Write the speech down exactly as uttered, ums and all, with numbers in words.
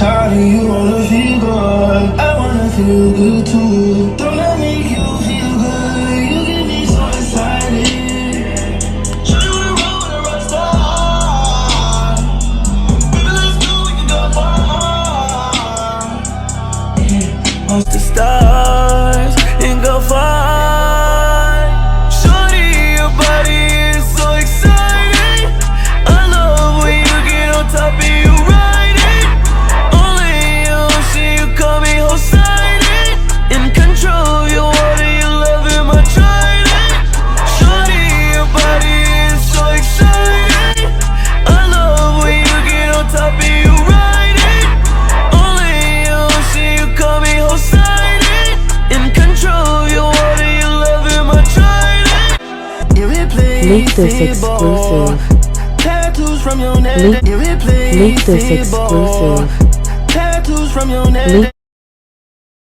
Shawty, you wanna feel good, I wanna feel good too. Don't let me make you feel good, you get me so excited. Shawty wanna roll with a rock star. Baby, let's go, we can go far. Yeah, watch the stars and go far. Shawty, your body is so exciting. I love when you get on top and you ride it. Only you, see you call me Poseidon. In control, you water, you love it, my trident. Shawty, your body is so exciting. I love when you get on top and you ride it. Only you, see you call me Poseidon. In control, you water, you love it, my trident. Make this exclusive. Tattoos from your neck. Make, make this exclusive. Tattoos from your neck. Make